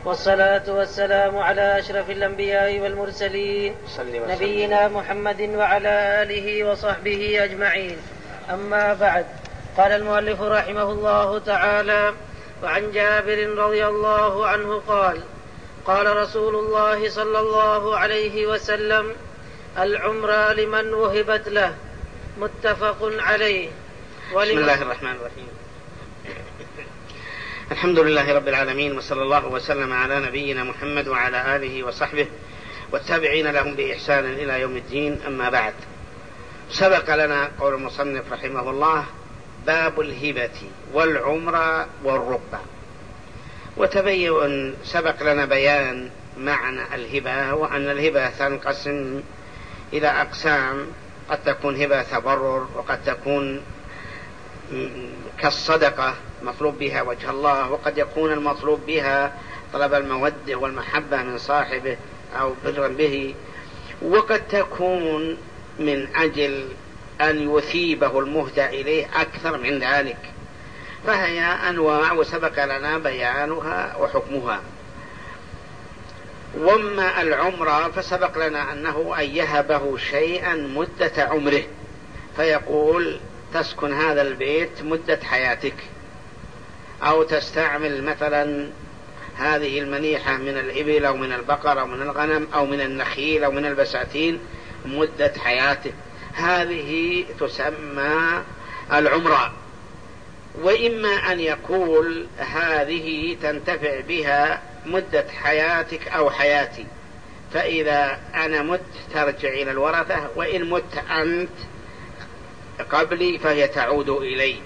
والصلاة والسلام على أشرف الأنبياء والمرسلين نبينا محمد وعلى آله وصحبه أجمعين. أما بعد، قال المؤلف رحمه الله تعالى: وعن جابر رضي الله عنه قال: قال رسول الله صلى الله عليه وسلم: العمرة لمن وهبت له. متفق عليه. بسم الله الرحمن الرحيم. الحمد لله رب العالمين، وصلى الله وسلم على نبينا محمد وعلى آله وصحبه والتابعين لهم بإحسان إلى يوم الدين. أما بعد، سبق لنا قول المصنف رحمه الله: باب الهبة والعمرة والركبة. وتبين سبق لنا بيان معنى الهبة، وأن الهبة تنقسم إلى أقسام: قد تكون هبة تبرر، وقد تكون كالصدقة مطلوب بها وجه الله، وقد يكون المطلوب بها طلب المودة والمحبة من صاحبه أو برا به، وقد تكون من أجل أن يثيبه المهدى إليه أكثر من ذلك. فهي أنواع وسبق لنا بيانها وحكمها. وما العمرة فسبق لنا أنه أن يهبه شيئا مدة عمره، فيقول: تسكن هذا البيت مدة حياتك، أو تستعمل مثلا هذه المنيحة من الإبل أو من البقر أو من الغنم أو من النخيل أو من البساتين مدة حياتك. هذه تسمى العمرة. وإما أن يقول: هذه تنتفع بها مدة حياتك أو حياتي، فإذا أنا مت ترجع إلى الورثة، وإن مت أنت قبلي فهي تعود إلي.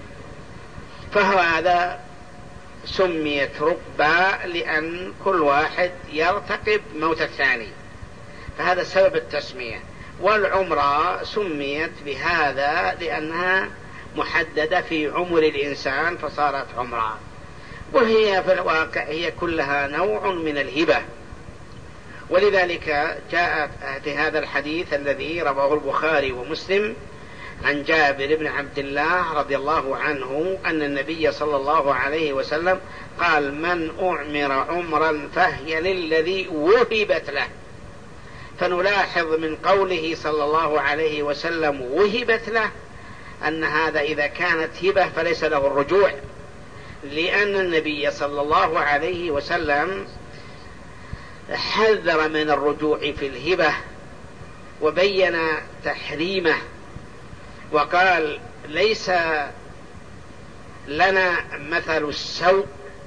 فهذا سميت ركبة لأن كل واحد يرتقب موت الثاني، فهذا سبب التسمية. والعمرة سميت بهذا لأنها محددة في عمر الإنسان فصارت عمرة، وهي في الواقع هي كلها نوع من الهبة. ولذلك جاء في هذا الحديث الذي رواه البخاري ومسلم عن جابر بن عبد الله رضي الله عنه أن النبي صلى الله عليه وسلم قال: من أعمر عمرا فهي للذي وهبت له. فنلاحظ من قوله صلى الله عليه وسلم وهبت له أن هذا إذا كانت هبة فليس له الرجوع، لأن النبي صلى الله عليه وسلم حذر من الرجوع في الهبة وبين تحريمه، وقال: ليس لنا مثل السوء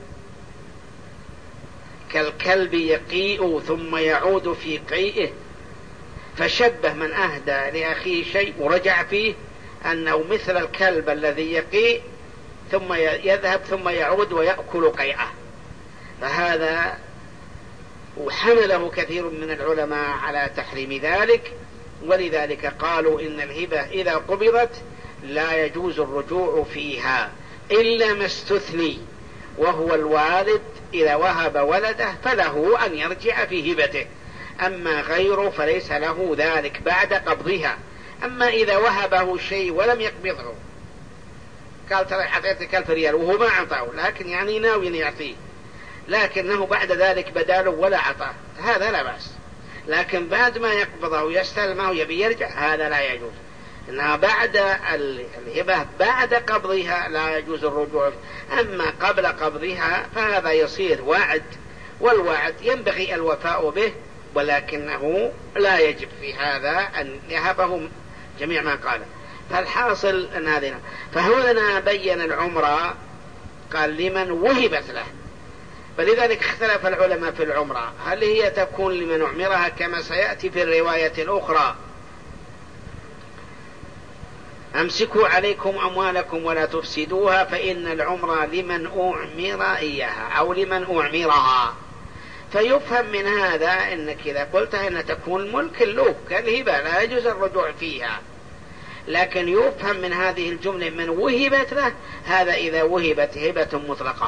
كالكلب يقيء ثم يعود في قيئه. فشبه من أهدى لأخيه شيء ورجع فيه أنه مثل الكلب الذي يقيء ثم يذهب ثم يعود ويأكل قيئه. فهذا وحمله كثير من العلماء على تحريم ذلك، ولذلك قالوا إن الهبة إذا قبضت لا يجوز الرجوع فيها إلا ما استثني، وهو الوالد إذا وهب ولده فله أن يرجع في هبته، أما غيره فليس له ذلك بعد قبضها. أما إذا وهبه شيء ولم يقبضه، قال: ترى أعطيتك 1000 ريال وهو ما أعطاه، لكن يعني ناوي أن يعطيه، لكنه بعد ذلك بداله ولا أعطاه، هذا لا بأس. لكن بعد ما يقبضه يستلمه يبي يرجع، هذا لا يجوز. إنها بعد الهبة بعد قبضها لا يجوز الرجوع. أما قبل قبضها فهذا يصير وعد، والوعد ينبغي الوفاء به، ولكنه لا يجب في هذا أن يهبهم جميع ما قاله. فالحاصل أن هذا، فهنا بين العمرة قال: لمن وهبت له. فلذلك اختلف العلماء في العمرة، هل هي تكون لمن أعمرها كما سيأتي في الرواية الأخرى: أمسكوا عليكم أموالكم ولا تفسدوها، فإن العمرة لمن أعمر إياها أو لمن أعمرها. فيفهم من هذا أنك إذا قلت أن تكون ملك له كالهبة لا يجوز الرجوع فيها، لكن يفهم من هذه الجملة من وهبت له، هذا إذا وهبت هبة مطلقة.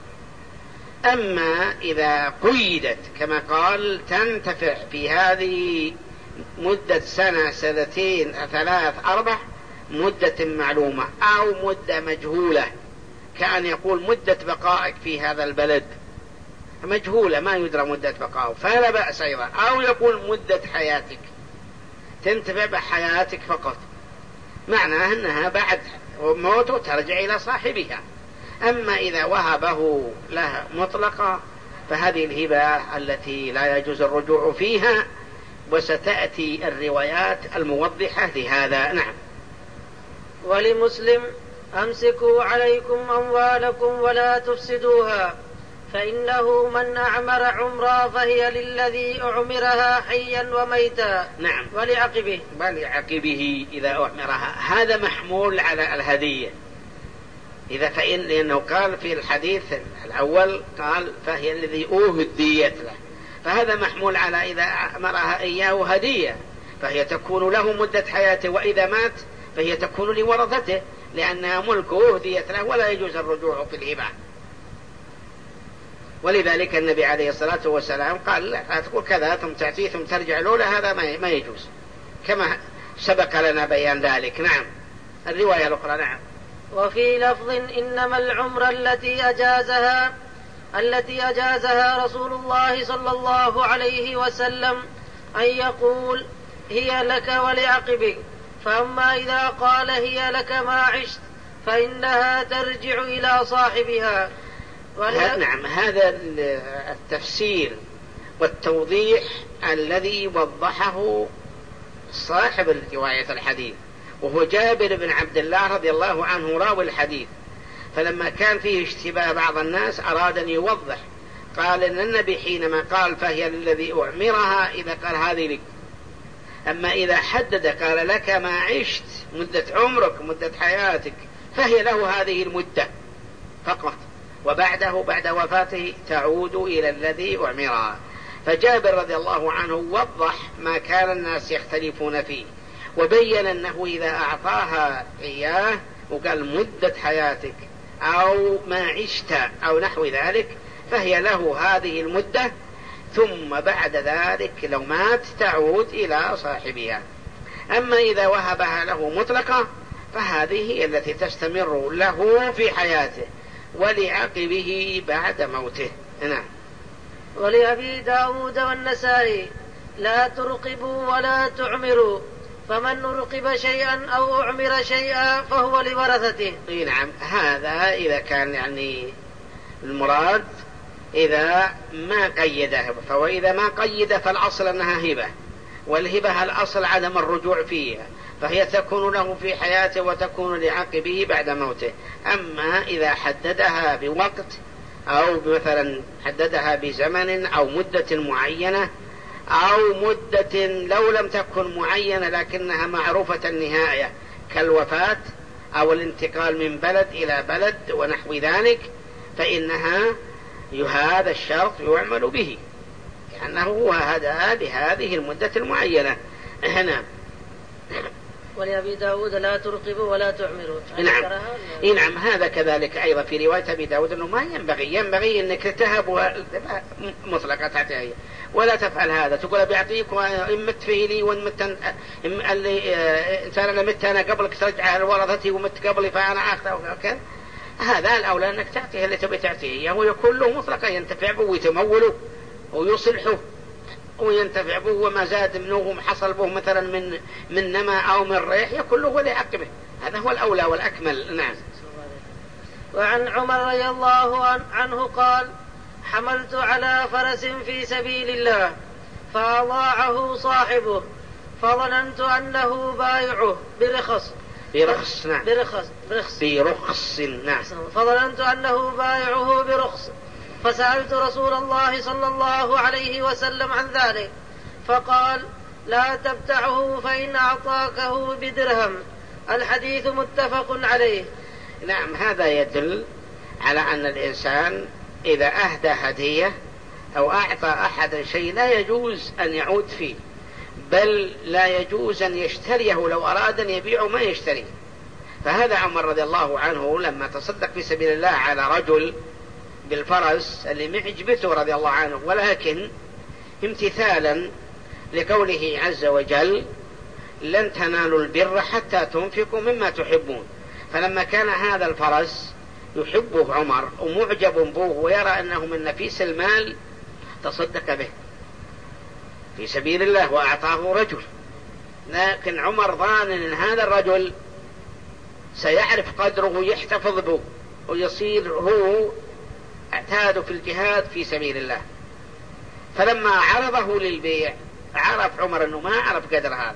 أما إذا قيدت كما قال تنتفع في هذه مدة سنة، سنتين، 3، 4، مدة معلومة أو مدة مجهولة، كأن يقول مدة بقائك في هذا البلد مجهولة ما يدرى مدة بقائه، فلا بأس أيضا. أو يكون مدة حياتك، تنتفع بحياتك فقط، معناه أنها بعد موته ترجع إلى صاحبها. أما إذا وهبه له مطلقة فهذه الهبة التي لا يجوز الرجوع فيها، وستأتي الروايات الموضحة لهذا. نعم. ولمسلم: أمسكوا عليكم أموالكم ولا تفسدوها، فإنه من أعمر عمرا فهي للذي أعمرها حيا وميتا. نعم. ولعقبه إذا أعمرها، هذا محمول على الهدية. لأنه قال في الحديث الأول قال فهي الذي أهديت له، فهذا محمول على إذا أمرها إياه هدية، فهي تكون له مدة حياته، وإذا مات فهي تكون لورثته، لأنها ملكه أهديت له ولا يجوز الرجوع في الهبة. ولذلك النبي عليه الصلاة والسلام قال لا تقول كذا ثم تأتي ثم ترجع له، هذا ما يجوز، كما سبق لنا بيان ذلك. نعم. الرواية الأخرى. نعم. وفي لفظ: إنما العمر التي أجازها رسول الله صلى الله عليه وسلم أن يقول هي لك ولعقبك، فأما إذا قال هي لك ما عشت فإنها ترجع إلى صاحبها. نعم. هذا التفسير والتوضيح الذي وضحه صاحب رواية الحديث، وهو جابر بن عبد الله رضي الله عنه راوي الحديث. فلما كان فيه اشتباه بعض الناس أراد أن يوضح، قال إن النبي حينما قال فهي للذي أعمرها إذا قال هذه لك، أما إذا حدد قال لك ما عشت مدة عمرك مدة حياتك فهي له هذه المدة فقط، وبعده بعد وفاته تعود إلى الذي أعمرها. فجابر رضي الله عنه وضح ما كان الناس يختلفون فيه، وبين أنه إذا أعطاها إياه وقال مدة حياتك أو ما عشت أو نحو ذلك فهي له هذه المدة، ثم بعد ذلك لو مات تعود إلى صاحبها. أما إذا وهبها له مطلقة فهذه هي التي تستمر له في حياته ولعقبه بعد موته. نعم. ولأبي داود والنسائي: لا ترقبوا ولا تعمروا، فمن نرقب شيئا أو أعمر شيئا فهو لورثته. نعم. هذا إذا كان المراد إذا ما قيده، وإذا ما قيده فالأصل أنها هبة، والهبة الأصل عدم الرجوع فيها، فهي تكون له في حياته وتكون لعقبه بعد موته. أما إذا حددها بوقت أو مثلا حددها بزمن أو مدة معينة أو مدة لو لم تكن معينة لكنها معروفة النهاية كالوفاة أو الانتقال من بلد إلى بلد ونحو ذلك، فإنها هذا الشرط يعمل به، لأنه هو هذا لهذه المدة المعينة. هنا. ولأبي داود: لا ترقبوا ولا تعمروا. نعم. نعم. هذا كذلك أيضا في رواية أبي داود أنه ما ينبغي أنك تهب مطلقة تعطيه، ولا تفعل هذا، تقول بيعطيك وإن مت فيه لي وإن مت أنا مت أنا قبلك ترجع الورثتي ومت قبلي فأنا أخذ وكذا. هذا الأولى أنك تعطيه اللي تبي تعطيه، ويكون له مطلقا ينتفع به ويتموله ويصلحه وينتفع به، وما زاد منه حصل به مثلا من نما أو من ريح يكون له ولعقبه. هذا هو الأولى والأكمل. نعم. وعن عمر رضي الله عنه قال: حملت على فرس في سبيل الله فأضاعه صاحبه فظننت أنه بايعه برخص. نعم. برخص. نعم. فظننت أنه بايعه برخص، فسألت رسول الله صلى الله عليه وسلم عن ذلك فقال: لا تبتعه فإن أعطاكه بدرهم. الحديث متفق عليه. نعم. هذا يدل على أن الإنسان إذا أهدى هدية أو أعطى أحد شيء لا يجوز أن يعود فيه، بل لا يجوز أن يشتريه، لو أراد أن يبيعه ما يشتريه. فهذا عمر رضي الله عنه لما تصدق في سبيل الله على رجل بالفرس اللي معجبته رضي الله عنه، ولكن امتثالا لقوله عز وجل: لن تنالوا البر حتى تنفقوا مما تحبون. فلما كان هذا الفرس يحبه عمر ومعجب به ويرى أنه من نفيس المال تصدق به في سبيل الله وأعطاه رجل، لكن عمر ظان أن هذا الرجل سيعرف قدره يحتفظ به ويصير هو اعتاد في الجهاد في سبيل الله. فلما عرضه للبيع عرف عمر أنه ما عرف قدر هذا،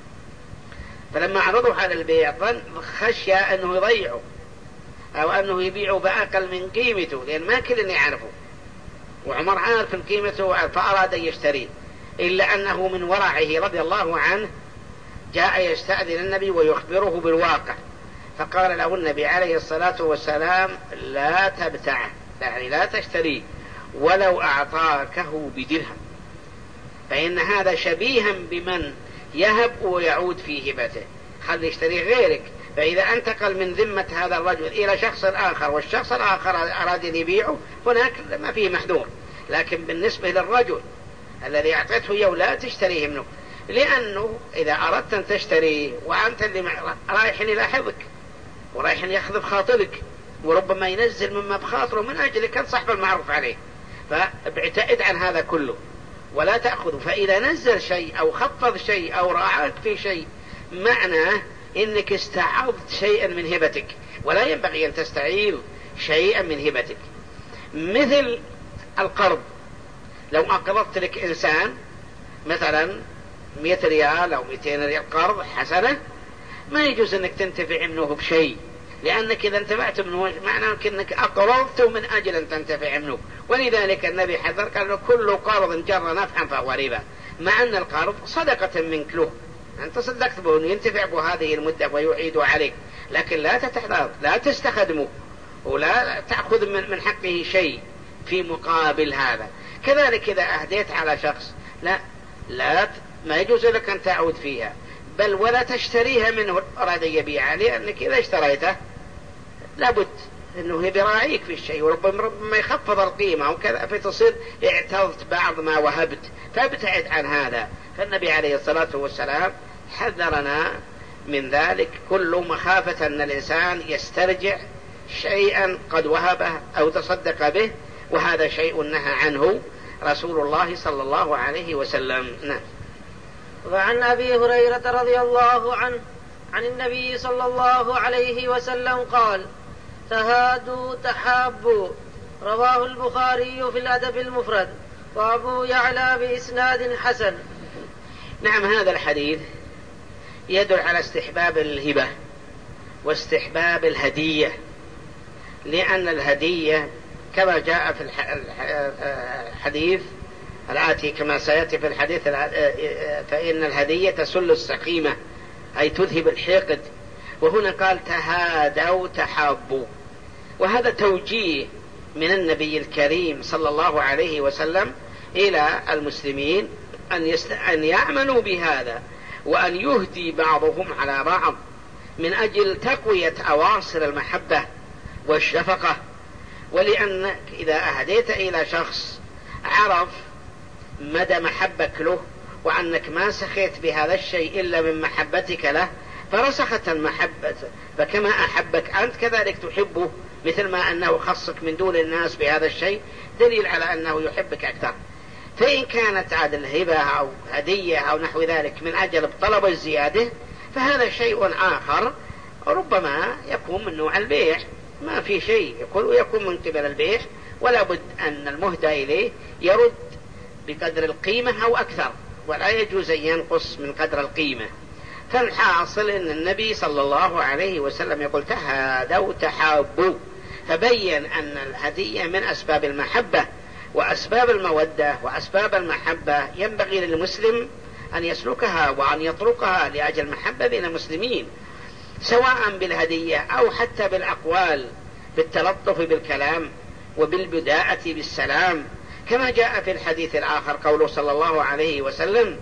فلما عرضه على البيع خشى أنه يضيعه أو أنه يبيعه بأقل من قيمته، لأن ما كل يعرفه، وعمر عارف قيمته فأراد أن يشتريه، إلا أنه من ورعه رضي الله عنه جاء يستأذن النبي ويخبره بالواقع، فقال له النبي عليه الصلاة والسلام لا تبتعه، يعني لا تشتريه ولو أعطاكه بدرهم، فإن هذا شبيها بمن يهب ويعود في هبته، خلي يشتري غيرك. فإذا انتقل من ذمة هذا الرجل إلى شخص آخر والشخص الآخر أراد أن يبيعه هناك ما فيه محذور، لكن بالنسبة للرجل الذي أعطيته إياه لا تشتريه منه، لأنه إذا أردت أن تشتريه وأنت اللي رايح يلاحظك ورايح يأخذ بخاطرك وربما ينزل مما بخاطره من أجلك انصح بالمعروف عليه، فابتعد عن هذا كله ولا تأخذه. فإذا نزل شيء أو خفض شيء أو راعاك في شيء معناه إنك استعرضت شيئا من هبتك، ولا ينبغي أن تستعير شيئا من هبتك. مثل القرض، لو أقرضت لك إنسان مثلا 100 ريال أو 200 ريال قرض حسنة، ما يجوز أنك تنتفع منه بشيء، لأنك إذا انتفعت منه معناه أنك أقرضته من أجل أن تنتفع منه. ولذلك النبي حذر قال له كل قرض جر نفعا فهو ربا، مع أن القرض صدقة منك له، أنت صدقت به ينتفع بهذه المدة ويعيد عليك، لكن لا تتحضر لا تستخدمه ولا تأخذ من حقه شيء في مقابل هذا. كذلك إذا أهديت على شخص ما يجوز لك أن تعود فيها، بل ولا تشتريها منه أراد يبيعها، لأنك إذا اشتريته لابد أنه براعيك في الشيء وربما يخفض القيمة وكذا، فتصير اعترضت بعض ما وهبت، فابتعد عن هذا. فالنبي عليه الصلاة والسلام حذرنا من ذلك كل مخافة أن الإنسان يسترجع شيئا قد وهبه أو تصدق به، وهذا شيء نهى عنه رسول الله صلى الله عليه وسلم. نعم. وعن أبي هريرة رضي الله عنه عن النبي صلى الله عليه وسلم قال تهادوا تحابوا، رواه البخاري في الأدب المفرد وأبو يعلى بإسناد حسن. نعم، هذا الحديث يدل على استحباب الهبة واستحباب الهدية، لأن الهدية كما جاء في الحديث الآتي كما سيأتي في الحديث فإن الهدية تسل السقيمة أي تذهب الحقد، وهنا قال تهادوا تحابوا، وهذا توجيه من النبي الكريم صلى الله عليه وسلم إلى المسلمين أن يعملوا بهذا، وأن يهدي بعضهم على بعض من أجل تقوية أواصر المحبة والشفقة. ولأن إذا أهديت إلى شخص عرف مدى محبك له وأنك ما سخيت بهذا الشيء إلا من محبتك له فرسخت المحبة، فكما أحبك أنت كذلك تحبه، مثل ما أنه خصك من دون الناس بهذا الشيء دليل على أنه يحبك أكثر. فإن كانت عاد الهبة أو هدية أو نحو ذلك من أجل طلب الزيادة فهذا شيء آخر، ربما يكون من نوع البيع، ما في شيء يكون من قبل البيع، ولا بد أن المهدى إليه يرد بقدر القيمة أو أكثر، ولا يجوز أن ينقص من قدر القيمة. فالحاصل أن النبي صلى الله عليه وسلم يقول تهادوا تحابوا، فبين أن الهدية من أسباب المحبة وأسباب المودة وأسباب المحبة، ينبغي للمسلم أن يسلكها وأن يطرقها لأجل المحبة بين المسلمين، سواء بالهدية أو حتى بالأقوال، بالتلطف بالكلام وبالبداءة بالسلام، كما جاء في الحديث الآخر قوله صلى الله عليه وسلم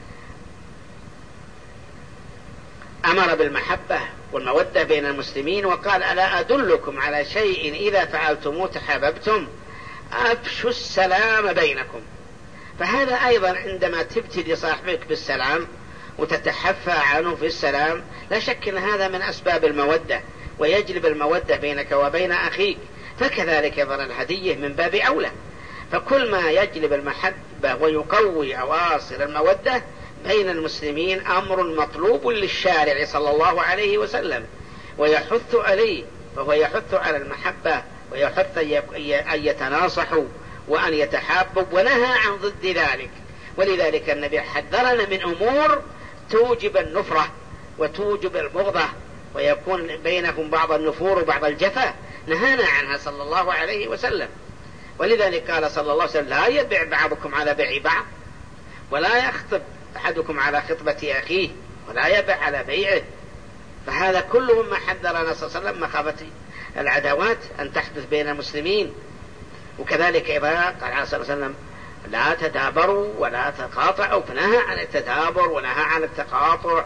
أمر بالمحبة والمودة بين المسلمين وقال ألا أدلكم على شيء إذا فعلتموه تحاببتم، أفشوا السلام بينكم. فهذا أيضا عندما تبتدي صاحبك بالسلام وتتحفى عنه في السلام لا شك أن هذا من أسباب المودة ويجلب المودة بينك وبين أخيك، فكذلك أيضا الهدية من باب أولى. فكل ما يجلب المحبة ويقوي أواصر المودة بين المسلمين أمر مطلوب للشارع صلى الله عليه وسلم ويحث عليه، فهو يحث على المحبة ويحث أن يتناصحوا وأن يتحابوا، ونهى عن ضد ذلك. ولذلك النبي حذرنا من أمور توجب النفرة وتوجب البغضة ويكون بينهم بعض النفور وبعض الجفا، نهانا عنها صلى الله عليه وسلم. ولذلك قال صلى الله عليه وسلم: لا يبيع بعضكم على بيع بعض، ولا يخطب أحدكم على خطبة أخيه، ولا يبيع على بيعه. فهذا كله مما حذرنا صلى الله عليه وسلم مخافة العداوات أن تحدث بين المسلمين. وكذلك إذا قال عليه الصلاة والسلام: لا تدابروا ولا تقاطعوا، فنهى عن التدابر ونهى عن التقاطع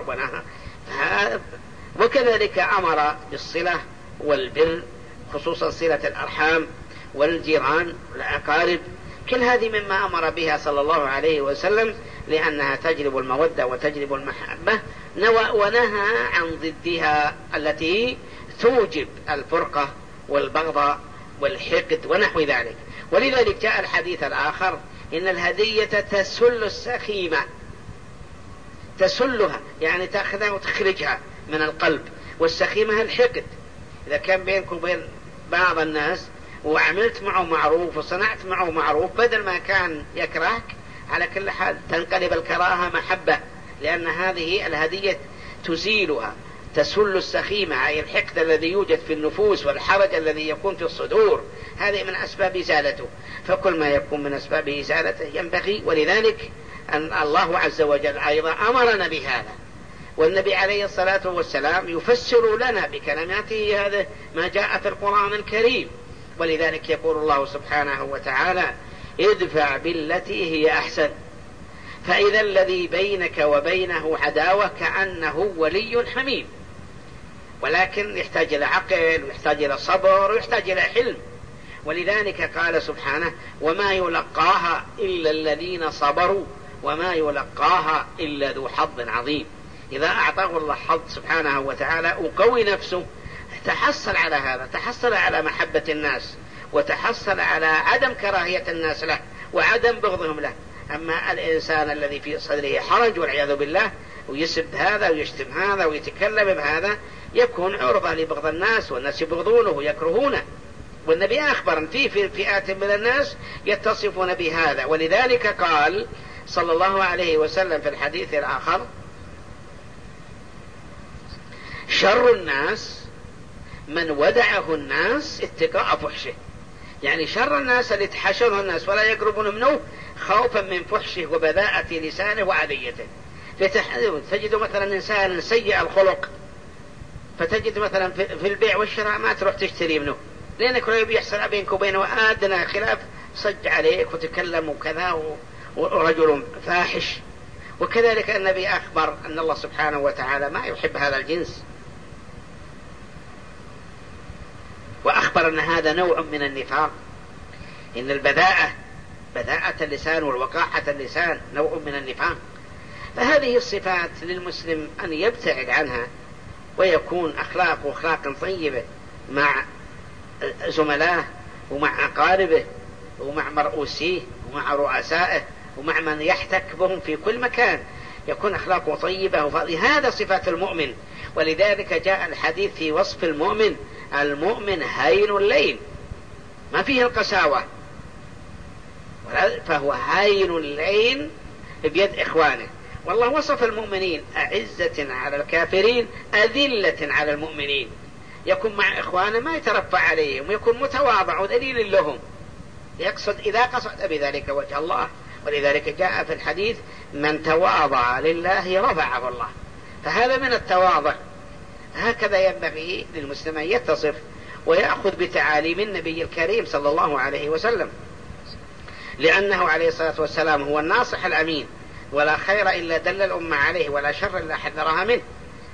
وكذلك أمر بالصلة والبر، خصوصا صلة الأرحام والجيران والأقارب. كل هذه مما أمر بها صلى الله عليه وسلم لأنها تجلب المودة وتجلب المحبة، ونهى عن ضدها التي توجب الفرقة والبغضاء والحقد ونحو ذلك. ولذلك جاء الحديث الآخر: إن الهدية تسل السخيمة، تسلها يعني تأخذها وتخرجها من القلب، والسخيمة الحقد. إذا كان بينك وبين بعض الناس وعملت معه معروف وصنعت معه معروف، بدل ما كان يكرهك على كل حال تنقلب الكراهة محبة، لأن هذه الهدية تزيلها، تسل السخيمة أي الحقد الذي يوجد في النفوس والحرج الذي يكون في الصدور، هذه من أسباب إزالته. فكل ما يكون من أسباب إزالته ينبغي. ولذلك أن الله عز وجل أيضا أمرنا بهذا، والنبي عليه الصلاة والسلام يفسر لنا بكلماته هذا ما جاء في القرآن الكريم. ولذلك يقول الله سبحانه وتعالى: ادفع بالتي هي أحسن، فإذا الذي بينك وبينه عداوة كأنه ولي حميم. ولكن يحتاج إلى عقل ويحتاج إلى صبر ويحتاج إلى حلم. ولذلك قال سبحانه: وما يلقاها إلا الذين صبروا وما يلقاها إلا ذو حظ عظيم. إذا أعطاه الله حظ سبحانه وتعالى وقوي نفسه تحصل على هذا، تحصل على محبة الناس، وتحصل على عدم كراهية الناس له وعدم بغضهم له. أما الإنسان الذي في صدره حرج والعياذ بالله ويسب هذا ويشتم هذا ويتكلم بهذا، يكون عرضة لبغض الناس، والناس يبغضونه ويكرهونه. والنبي أخبر في فئات من الناس يتصفون بهذا. ولذلك قال صلى الله عليه وسلم في الحديث الآخر: شر الناس من ودعه الناس اتقاء فحشه. يعني شر الناس اللي تحشره الناس ولا يقربون منه خوفا من فحشه وبذاءة لسانه وعذيته. تجد مثلا إنسان سيء الخلق، فتجد مثلا في البيع والشراء ما تروح تشتري منه، لأنك لو يحصل بينك وبينه أدنى خلاف صج عليك وتكلم وكذا، ورجل فاحش. وكذلك النبي أخبر أن الله سبحانه وتعالى ما يحب هذا الجنس، وأخبر أن هذا نوع من النفاق، إن البذاءة، بذاءة اللسان والوقاحة اللسان نوع من النفاق. فهذه الصفات للمسلم أن يبتعد عنها ويكون أخلاق طيبة مع زملائه ومع أقاربه ومع مرؤوسيه ومع رؤسائه ومع من يحتك بهم في كل مكان، يكون أخلاقه طيبة وهذا صفات المؤمن. ولذلك جاء الحديث في وصف المؤمن: المؤمن هين اللين، ما فيه القساوة، فهو هين اللين بيد إخوانه. والله وصف المؤمنين: أعزة على الكافرين أذلة على المؤمنين. يكون مع إخوانه ما يترفع عليهم، ويكون متواضع ودليل لهم، يقصد إذا قصد بذلك وجه الله. ولذلك جاء في الحديث: من تواضع لله رفعه الله. فهذا من التواضع. هكذا ينبغي للمسلم أن يتصف ويأخذ بتعاليم النبي الكريم صلى الله عليه وسلم، لأنه عليه الصلاة والسلام هو الناصح الأمين، ولا خير إلا دل الأمة عليه، ولا شر إلا حذرها منه.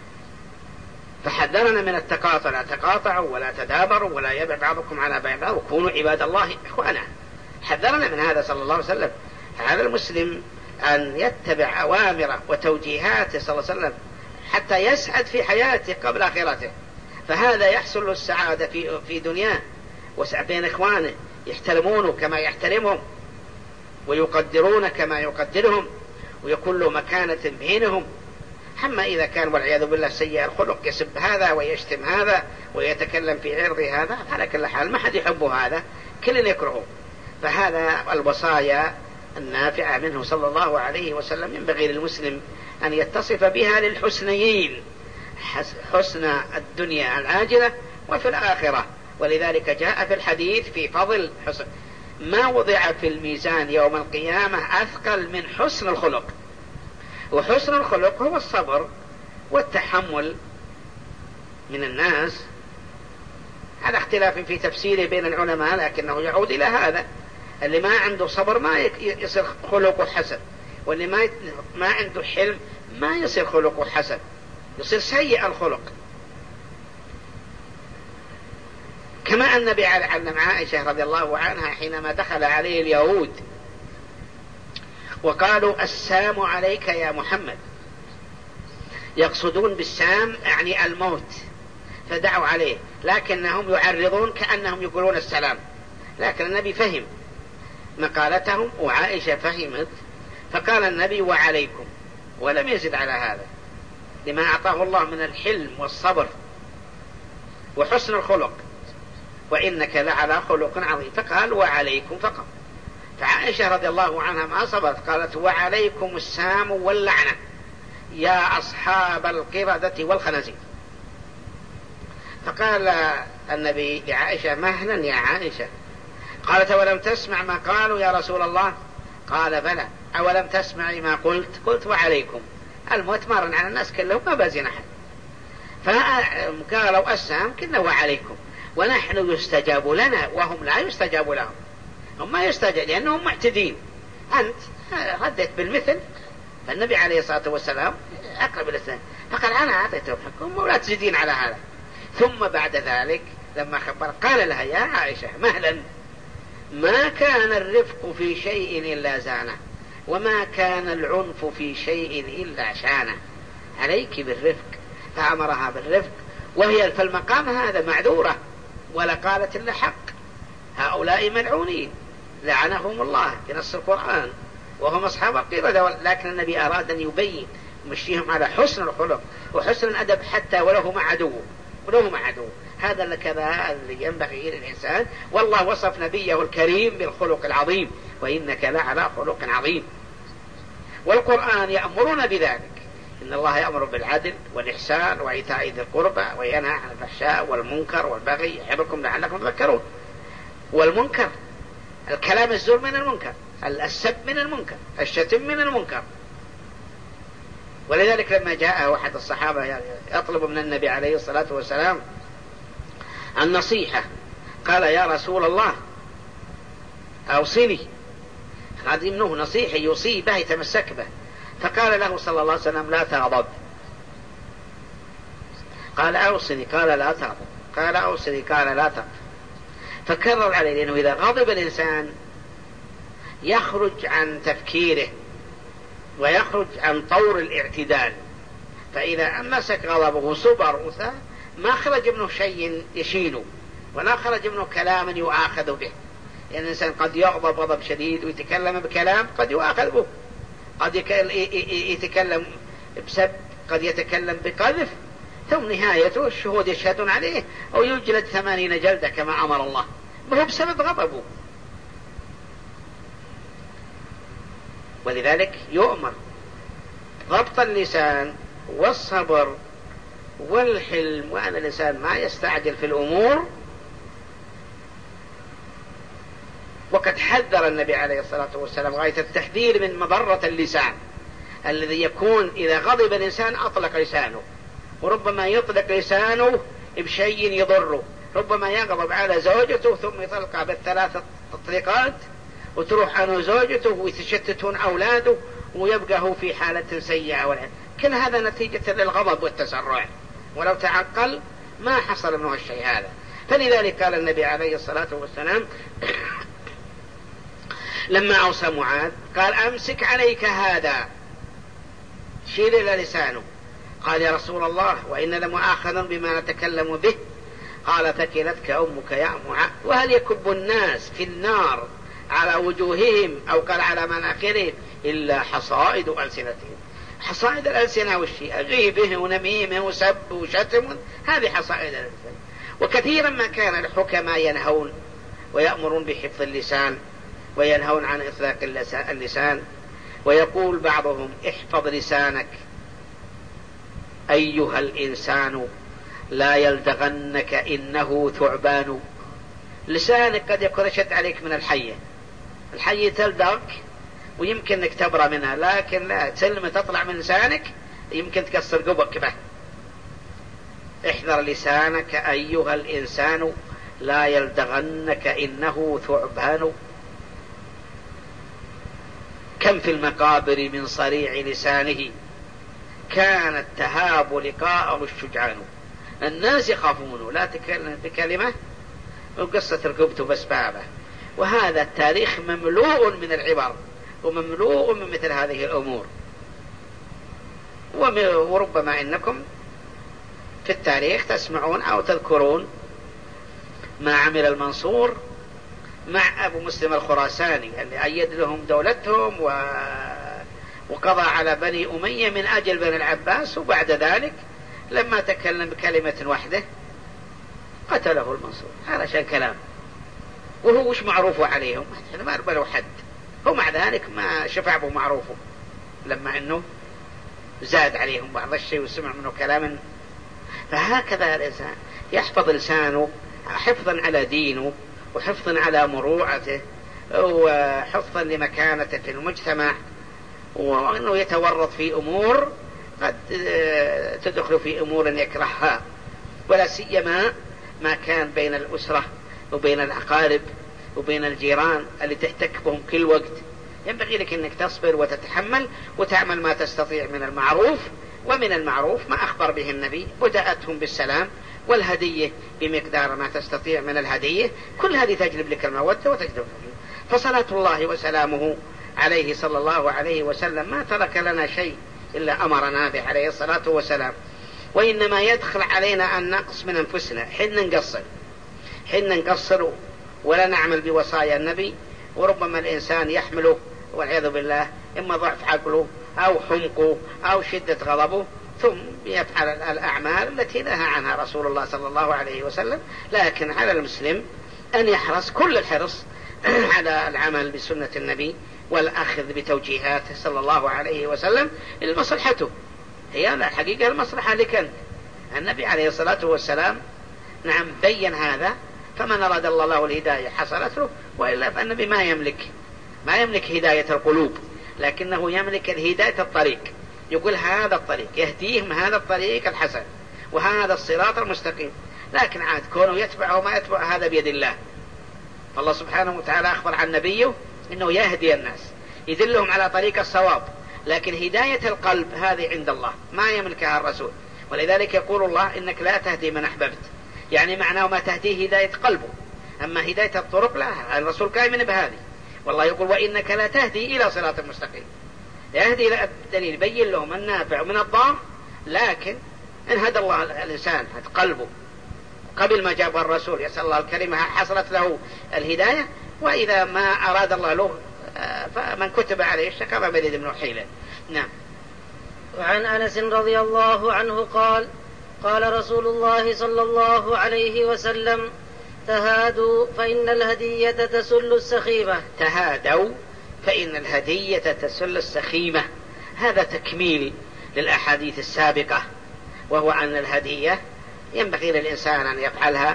فحذرنا من التقاطع: لا تقاطعوا ولا تدابروا ولا يبع بعضكم على بيع بعض وكونوا عباد الله إخوانا. حذرنا من هذا صلى الله عليه وسلم. هذا المسلم أن يتبع أوامره وتوجيهاته صلى الله عليه وسلم حتى يسعد في حياته قبل آخرته. فهذا يحصل له السعادة في دنياه بين إخوانه، يحترمونه كما يحترمهم، ويقدرون كما يقدرهم، ويكون له مكانة بينهم. أما إذا كان والعياذ بالله سيء الخلق، يسب هذا ويشتم هذا ويتكلم في عرض هذا، على كل حال ما حد يحبه، هذا كل يكرهه. فهذا الوصايا النافعة منه صلى الله عليه وسلم ينبغي للمسلم أن يتصف بها للحسنيين، حسن الدنيا العاجلة وفي الآخرة. ولذلك جاء في الحديث في فضل حسن ما وضع في الميزان يوم القيامة أثقل من حسن الخلق. وحسن الخلق هو الصبر والتحمل من الناس، على اختلاف في تفسيره بين العلماء، لكنه يعود إلى هذا: اللي ما عنده صبر ما يصير خلقه حسن، واللي ما عنده حلم ما يصير خلقه حسن، يصير سيء الخلق. كما أن النبي علم عائشة رضي الله عنها حينما دخل عليه اليهود وقالوا: السام عليك يا محمد، يقصدون بالسام يعني الموت، فدعوا عليه، لكنهم يعرضون كأنهم يقولون السلام. لكن النبي فهم مقالتهم وعائشة فهمت، فقال النبي: وعليكم، ولم يزد على هذا، لما أعطاه الله من الحلم والصبر وحسن الخلق، وإنك لعلى خلق عظيم، فقال: وعليكم فقط. فعائشة رضي الله عنها ما صبرت، قالت: وعليكم السام واللعنة يا أصحاب القردة والخنازير. فقال النبي لعائشة: مهلا يا عائشة. قالت: ولم تسمع ما قالوا يا رسول الله؟ قال: بلى. أولم تسمعي ما قلت؟ قلت: وعليكم. الموت مر على الناس كلهم، ما بازين أحد. فقالوا: السام كنا وعليكم، ونحن يستجاب لنا وهم لا يستجاب لهم. هم ما يستجاب لأنهم معتدين، أنت ردت بالمثل. فالنبي عليه الصلاة والسلام أقرب الإسلام، فقال: أنا أعطيتهم حقهم ولا تزيدين على هذا. ثم بعد ذلك لما خبر قال لها: يا عائشة مهلا، ما كان الرفق في شيء إلا زانه، وما كان العنف في شيء إلا شانه، عليك بالرفق. فأمرها بالرفق، وهي في المقام هذا معذورة ولا قالت إلا حق. هؤلاء ملعونين لعنهم الله في نص القرآن، وهم أصحاب القردة، لكن النبي أراد أن يبين مشيهم على حسن الخلق وحسن الأدب، حتى وله مع عدوه. هذا كذا اللي ينبغي للإنسان. والله وصف نبيه الكريم بالخلق العظيم: وإنك لعلى خلق عظيم. والقرآن يأمرنا بذلك: إن الله يأمر بالعدل والإحسان وإيتاء ذي القربى وينهى عن الفحشاء والمنكر والبغي يعظكم لعلكم تذكرون. والمنكر الكلام الزور من المنكر، السب من المنكر، الشتم من المنكر. ولذلك لما جاء واحد الصحابة يطلب من النبي عليه الصلاة والسلام النصيحة، قال: يا رسول الله أوصني. هذه منه نصيحة يوصي به يتمسك به. فقال له صلى الله عليه وسلم: لا تغضب. قال: أوصني. قال: لا تغضب. قال: أوصني. قال: لا تغضب. فكرر عليه، لأنه إذا غضب الإنسان يخرج عن تفكيره ويخرج عن طور الاعتدال، فإذا أمسك غضبه صبر ما خرج منه شيء يشينه، ولا خرج منه كلام يؤاخذ به. يعني الإنسان قد يغضب غضب شديد ويتكلم بكلام قد يؤاخذ به، قد يتكلم بسب، قد يتكلم بقذف، ثم نهايته الشهود يشهدون عليه أو يجلد 80 جلدة كما أمر الله، وهو بسبب غضبه. ولذلك يؤمر ضبط اللسان والصبر والحلم، وأن الإنسان ما يستعجل في الأمور. وقد حذر النبي عليه الصلاة والسلام غاية التحذير من مضرة اللسان، الذي يكون إذا غضب الإنسان أطلق لسانه، وربما يطلق لسانه بشيء يضره. ربما يغضب على زوجته ثم يطلقها بالثلاث تطليقات، وتروح عنه زوجته ويتشتتون أولاده ويبقى هو في حالة سيئة. كل هذا نتيجة للغضب والتسرع، ولو تعقل ما حصل منه الشيء هذا. فلذلك قال النبي عليه الصلاة والسلام لما أوصى معاذ قال: أمسك عليك هذا، شيل إلى لسانه. قال يا رسول الله وإن لمؤاخذ بما نتكلم به. قال ثكلتك أمك يا معاذ. وهل يكب الناس في النار على وجوههم أو قال على مناخرهم إلا حصائد ألسنتهم. حصائد الألسنة والشيء غيبه ونميمه وسب وشتم، هذه حصائد الألسنة. وكثيرا ما كان الحكماء ينهون ويأمرون بحفظ اللسان وينهون عن إطلاق اللسان، ويقول بعضهم احفظ لسانك أيها الإنسان لا يلدغنك إنه ثعبان. لسانك قد يكون أشد عليك من الحية تلدغك ويمكن انك تبرى منها، لكن لا سلمة تطلع من لسانك يمكن تكسر قبك به. احذر لسانك أيها الإنسان لا يلدغنك إنه ثعبان. كم في المقابر من صريع لسانه كانت تهاب لقاءه الشجعان. الناس يخافونه لا تكلم بكلمة وقصة رقبته بس بابه. وهذا التاريخ مملوء من العبر ومملوء من مثل هذه الأمور. وربما إنكم في التاريخ تسمعون أو تذكرون ما عمل المنصور مع أبو مسلم الخراساني اللي أيد لهم دولتهم وقضى على بني أمية من أجل بني العباس، وبعد ذلك لما تكلم بكلمة واحدة قتله المنصور. هذا شان كلام، وهو وش معروفه عليهم؟ ما أربلوا حد. هو مع ذلك ما شفع به معروفه لما أنه زاد عليهم بعض الشيء وسمع منه كلام. فهكذا الإنسان يحفظ لسانه حفظا على دينه وحفظا على مروءته وحفظا لمكانته في المجتمع، وأنه يتورط في أمور قد تدخل في أمور يكرهها، ولا سيما ما كان بين الأسرة وبين الأقارب وبين الجيران اللي تحتك بهم كل وقت. ينبغي لك أنك تصبر وتتحمل وتعمل ما تستطيع من المعروف. ومن المعروف ما أخبر به النبي بدأتهم بالسلام والهدية بمقدار ما تستطيع من الهدية. كل هذه تجلب لك المودة وتجلب الهدية. فصلاة الله وسلامه عليه صلى الله عليه وسلم ما ترك لنا شيء إلا أمرنا به عليه الصلاة والسلام. وإنما يدخل علينا النقص من أنفسنا حين نقصر ولا نعمل بوصايا النبي. وربما الإنسان يحمله والعياذ بالله إما ضعف عقله أو حمقه أو شدة غضبه ثم يفعل الأعمال التي نهى عنها رسول الله صلى الله عليه وسلم. لكن على المسلم أن يحرص كل الحرص على العمل بسنة النبي والأخذ بتوجيهاته صلى الله عليه وسلم لمصلحته. هي الحقيقة المصلحة لك النبي عليه الصلاة والسلام نعم بين هذا. فمن أراد الله له الهداية حصلت له، وإلا فالنبي ما يملك هداية القلوب، لكنه يملك الهداية الطريق. يقول هذا الطريق يهديهم هذا الطريق الحسن وهذا الصراط المستقيم. لكن عاد كونه يتبع وما يتبع هذا بيد الله. فالله سبحانه وتعالى أخبر عن نبيه إنه يهدي الناس يدلهم على طريق الصواب، لكن هداية القلب هذه عند الله ما يملكها الرسول. ولذلك يقول الله إنك لا تهدي من أحببت، يعني معناه ما تهديه هداية قلبه. أما هداية الطرق لا، الرسول قائم بهذه. والله يقول وإنك لا تهدي إلى صراط مستقيم. يهدي إلى الدليل يبين لهم النافع من الضار. لكن إن هدى الله الإنسان قلبه قبل ما جابه الرسول يسأل الله الكريمة حصلت له الهداية. وإذا ما أراد الله له فمن كتب عليه الشقاء ما بيد منه حيلة. نعم. وعن أنس رضي الله عنه قال قال رسول الله صلى الله عليه وسلم تهادوا فإن الهدية تسل السخيمة. تهادوا فإن الهدية تسل السخيمة. هذا تكميل للأحاديث السابقة، وهو أن الهدية ينبغي للإنسان أن يفعلها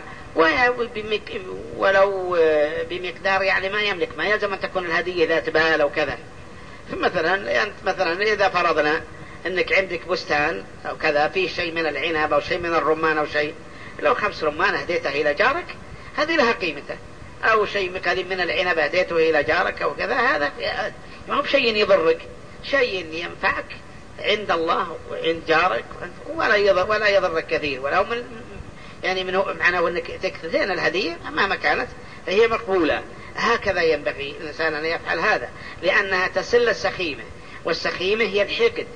ولو بمقدار يعني ما يملك. ما يلزم أن تكون الهدية ذات بال أو كذا. مثلا إذا فرضنا أنك عندك بستان أو كذا فيه شيء من العنب أو شيء من الرمان أو شيء، لو 5 رمان هديته إلى جارك هذه لها قيمته، أو شيء قريب من العنب هديته إلى جارك أو كذا، هذا ما هو بشيء يضرك، شيء ينفعك عند الله وعند جارك ولا يضرك كثير. ولو يعني منه معناه أنك تكثرين الهدية مهما كانت فهي مقبولة. هكذا ينبغي الإنسان أن يفعل هذا، لأنها تسل السخيمة. والسخيمة هي الحقد،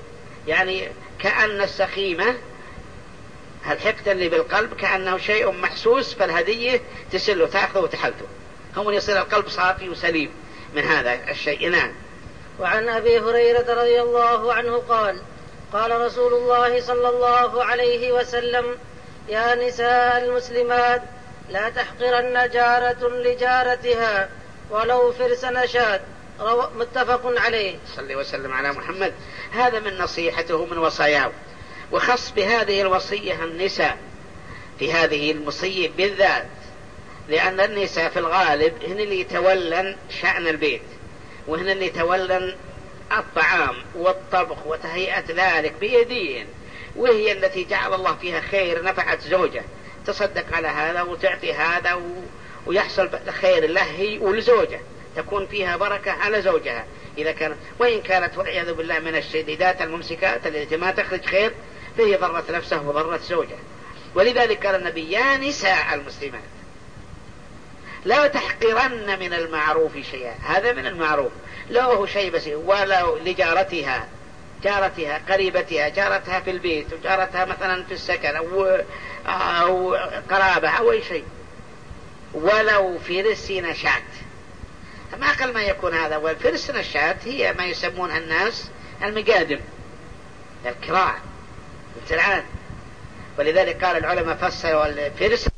يعني كأن السخيمة الحقد اللي بالقلب كأنه شيء محسوس، فالهدية تسله تأخذه وتحلته، هم يصير القلب صافي وسليم من هذا الشيء. نعم. وعن أبي هريرة رضي الله عنه قال قال رسول الله صلى الله عليه وسلم: يا نساء المسلمات لا تحقرن جارة لجارتها ولو فرس نشاة. متفق عليه. صلى وسلم على محمد. هذا من نصيحته من وصاياه، وخص بهذه الوصية النساء في هذه المصيبة بالذات، لأن النساء في الغالب هن اللي يتولن شأن البيت، وهن اللي يتولن الطعام والطبخ وتهيئة ذلك بيدين، وهي التي جعل الله فيها خير، نفعت زوجة تصدق على هذا وتعطي هذا ويحصل خير له هي ولزوجة، تكون فيها بركة على زوجها إذا كانت، وإن كانت والعياذ بالله من الشديدات الممسكات التي ما تخرج خير فهي ضرت نفسه وضرت زوجها. ولذلك قال النبي: يا نساء المسلمات لا تحقرن من المعروف شيئا. هذا من المعروف، لو هو شيء بس، ولو لجارتها، جارتها قريبتها، جارتها في البيت، وجارتها مثلا في السكن أو قرابة أو أي شيء، ولو فرس نشاة. ما أقل ما يكون هذا. والفرس نشاة هي ما يسمونها الناس المقادم، الكراع، الترعان. ولذلك قال العلماء فسروا الفرس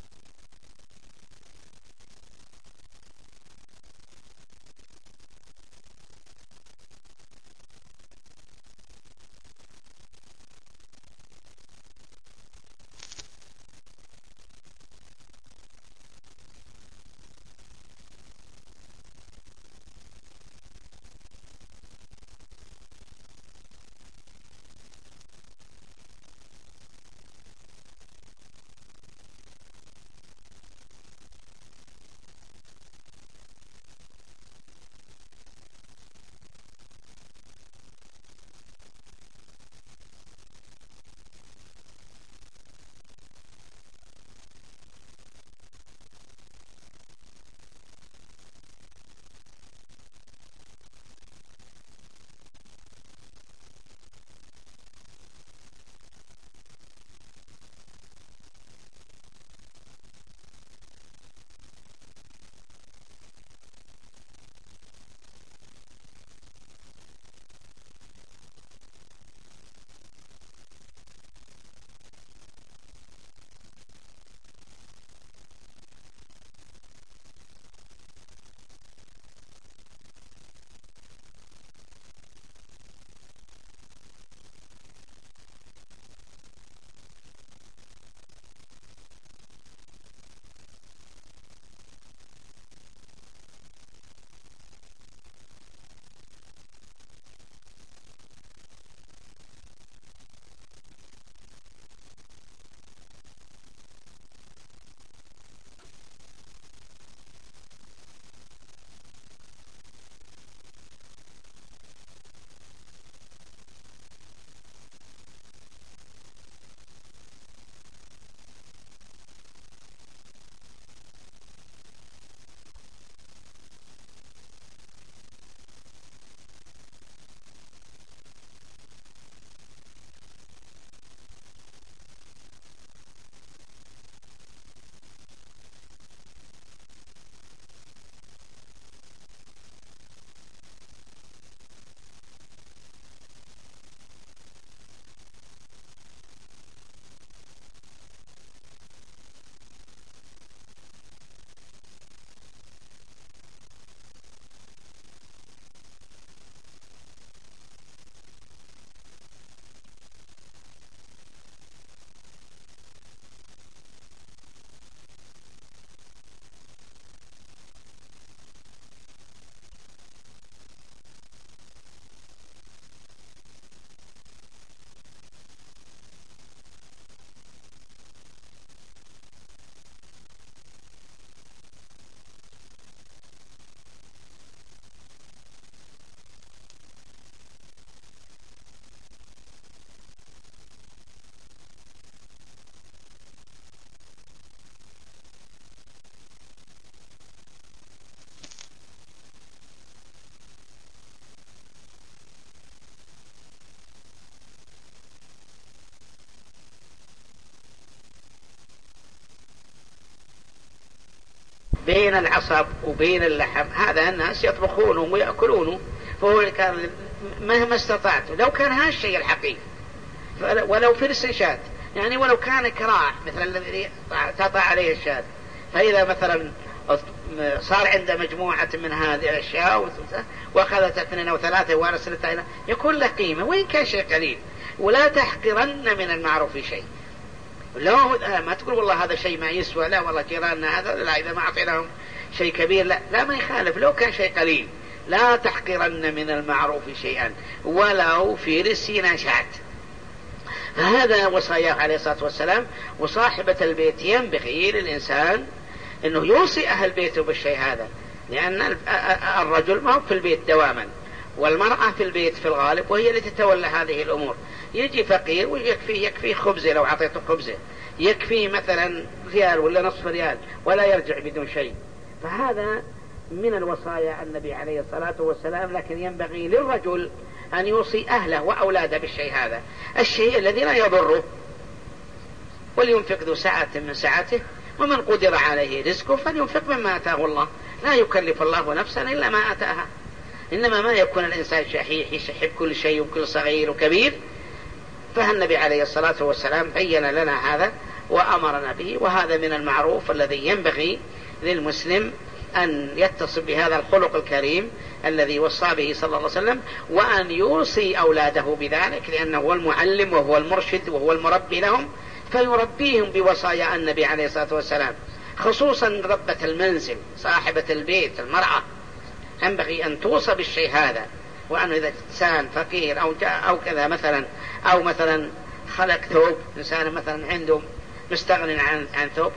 بين العصب وبين اللحم، هذا الناس يطبخونه ويأكلونه، فهو كان مهما استطعت لو كان هذا الشيء الحقيقي ولو فرس شاة، يعني ولو كان كراع مثل الذي تطع عليه الشاة، فإذا مثلا صار عنده مجموعة من هذه الأشياء وأخذت 2 أو 3 وارسلتها يكون له قيمة وإن كان شيء قليل. ولا تحقرن من المعروف شيء، لو ما تقول والله هذا شيء ما يسوى، لا والله جيراننا هذا لا، إذا ما أعطيناهم شيء كبير لا ما يخالف لو كان شيء قليل. لا تحقرن من المعروف شيئا ولو في رسينا شاة. فهذا وصاياه عليه الصلاة والسلام. وصاحبة البيت ينبغي للإنسان أنه يوصي أهل بيته بالشيء هذا، لأن الرجل ما هو في البيت دواما، والمرأة في البيت في الغالب، وهي التي تتولى هذه الأمور. يجي فقير ويكفيه خبزة، لو أعطيته خبزة يكفيه مثلا ريال ولا نصف ريال ولا يرجع بدون شيء. فهذا من الوصايا النبي عليه الصلاة والسلام. لكن ينبغي للرجل أن يوصي أهله وأولاده بالشيء هذا، الشيء الذي لا يضره. ولينفق ذو سعة من سعته ومن قدر عليه رزقه فلينفق مما آتاه الله، لا يكلف الله نفسا إلا ما آتاها. إنما ما يكون الإنسان شحيح يحب كل شيء وكل صغير وكبير. فالنبي عليه الصلاة والسلام بين لنا هذا وأمرنا به، وهذا من المعروف الذي ينبغي للمسلم أن يتصف بهذا الخلق الكريم الذي وصى به صلى الله عليه وسلم، وأن يوصي أولاده بذلك، لأنه هو المعلم وهو المرشد وهو المربي لهم، فيربيهم بوصايا النبي عليه الصلاة والسلام. خصوصا ربة المنزل صاحبة البيت المرأة ينبغي أن توصى بالشيء هذا. وأنه إذا إنسان فقير أو كذا مثلا، أو مثلا خلق ثوب، إنسان مثلا عنده مستغني عن ثوب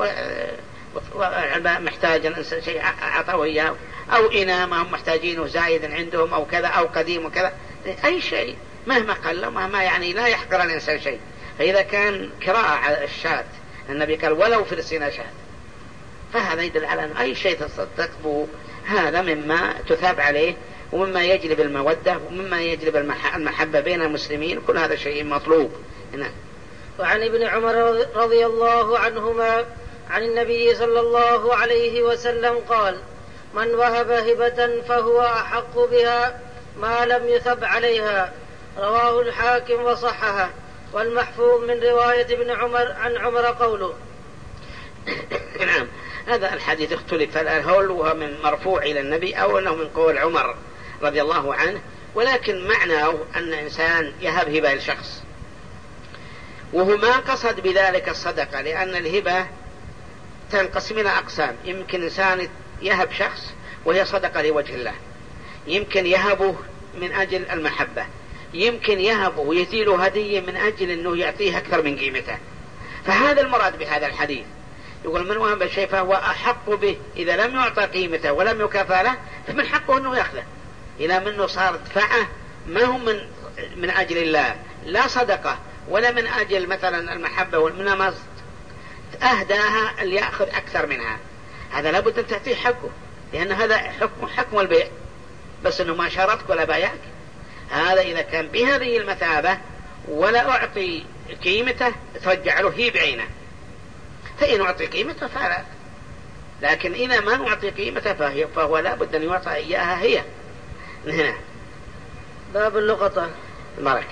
محتاج شيء أعطوه إياه، أو إناء ما هم محتاجينه زايد عندهم أو كذا أو قديم وكذا، أي شيء مهما قل مهما يعني لا يحقر الإنسان شيء. فإذا كان كراع الشاة النبي قال ولو في رسينا شاة، فهذا يدل على أن أي شيء تصدق به هذا مما تثاب عليه ومما يجلب المودة ومما يجلب المحبة بين المسلمين. كل هذا شيء مطلوب. نعم. وعن ابن عمر رضي الله عنهما عن النبي صلى الله عليه وسلم قال: من وهب هبة فهو أحق بها ما لم يثب عليها. رواه الحاكم وصححه. والمحفوظ من رواية ابن عمر عن عمر قوله. نعم. هذا الحديث اختلف هل هو من مرفوع إلى النبي أو أنه من قول عمر رضي الله عنه، ولكن معناه أن إنسان يهب هبة لشخص، وهو ما قصد بذلك الصدقة، لأن الهبة تنقسم إلى أقسام. يمكن إنسان يهب شخص وهي صدقة لوجه الله، يمكن يهبه من أجل المحبة، يمكن يهبه ويزيله هدية من أجل أنه يعطيه أكثر من قيمته. فهذا المراد بهذا الحديث. يقول من وهب الشيء فهو أحق به، إذا لم يعطى قيمته ولم يكافأ له فمن حقه أنه يأخذه، إلى منه صار دفعه ما هم من أجل الله، لا صدقة ولا من أجل مثلا المحبة والمنامة، أهداها اللي يأخذ أكثر منها. هذا لابد أن تعطيه حقه، لأن هذا حكم البيع، بس أنه ما شرطك ولا بايعك. هذا إذا كان بهذه المثابة ولا أعطي قيمته ترجع له هي بعينه، فإن أعطي قيمته فعلا، لكن إذا ما نعطي قيمته فهو لابد أن يعطى إياها هي. هنا باب اللقطة. البركة.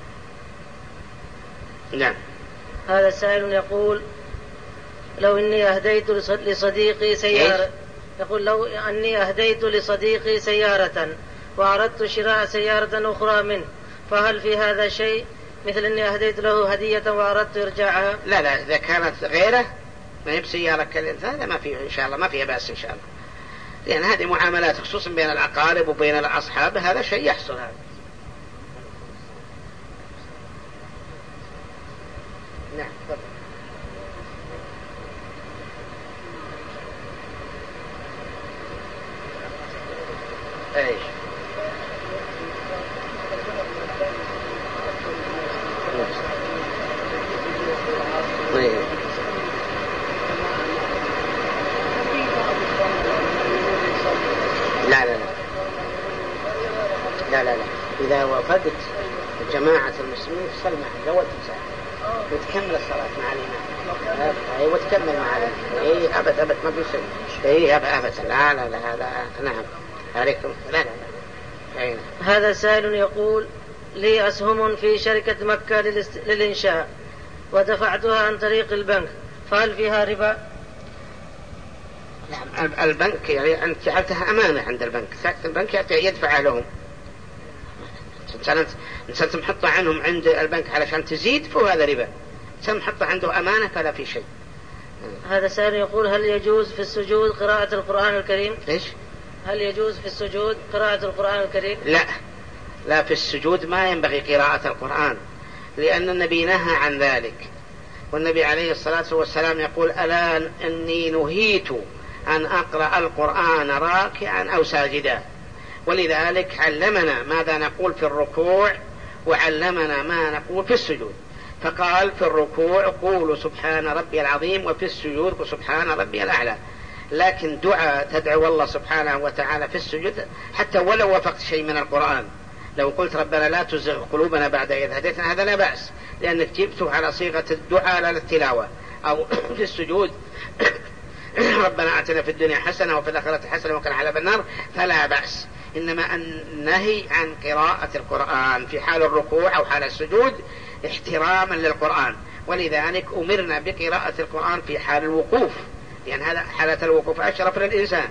نعم. هذا سائل يقول: لو إني أهديت لصديقي سيارة، يقول لو أني أهديت لصديقي سيارة وأردت شراء سيارة أخرى منه، فهل في هذا شيء مثل أني أهديت له هدية وأردت إرجاعها؟ لا، إذا كانت غيره ما هي بسيارة هذا ما فيه إن شاء الله، ما فيها بأس إن شاء الله، لأن هذه معاملات خصوصا بين الأقارب وبين الأصحاب، هذا شيء يحصل. هذا نعم. ايش لا إذا وفدت جماعة المسلمين سلمها زوج مساء وتكمل الصلاة مع الإمام. أيوة وتكمل مع الإمام. أبد ما في شيء. أبد لا نعم عليكم. لا هذا سائل يقول لي أسهم في شركة مكة للإنشاء ودفعتها عن طريق البنك، فهل فيها ربا؟ نعم البنك يعني أنت جعلتها أمانة عند البنك، البنك يدفع لهم. إنسان تمحطها عنهم عند البنك علشان تزيد فهو هذا ربا. إنسان محطها عنده أمانة فلا في شيء. هذا سائل يقول هل يجوز في السجود قراءة القرآن الكريم؟ ليش؟ هل يجوز في السجود قراءة القرآن الكريم؟ لا في السجود ما ينبغي قراءة القرآن، لأن النبي نهى عن ذلك. والنبي عليه الصلاة والسلام يقول ألا إني نهيت أن أقرأ القرآن راكعا أو ساجدا. ولذلك علمنا ماذا نقول في الركوع وعلمنا ما نقول في السجود. فقال في الركوع قولوا سبحان ربي العظيم، وفي السجود سبحان ربي الأعلى. لكن دعاء تدعو الله سبحانه وتعالى في السجود حتى ولو وفقت شيء من القرآن، لو قلت ربنا لا تزغ قلوبنا بعد إذ هديتنا هذا لا بأس، لأنك جبته على صيغة الدعاء لا للتلاوة. أو في السجود ربنا آتنا في الدنيا حسنة وفي الآخرة حسنة وقنا عذاب النار فلا بأس. إنما النهي عن قراءة القرآن في حال الركوع أو حال السجود احتراما للقرآن. ولذلك أمرنا بقراءة القرآن في حال الوقوف، لأن هذا حالة الوقوف أشرف للإنسان،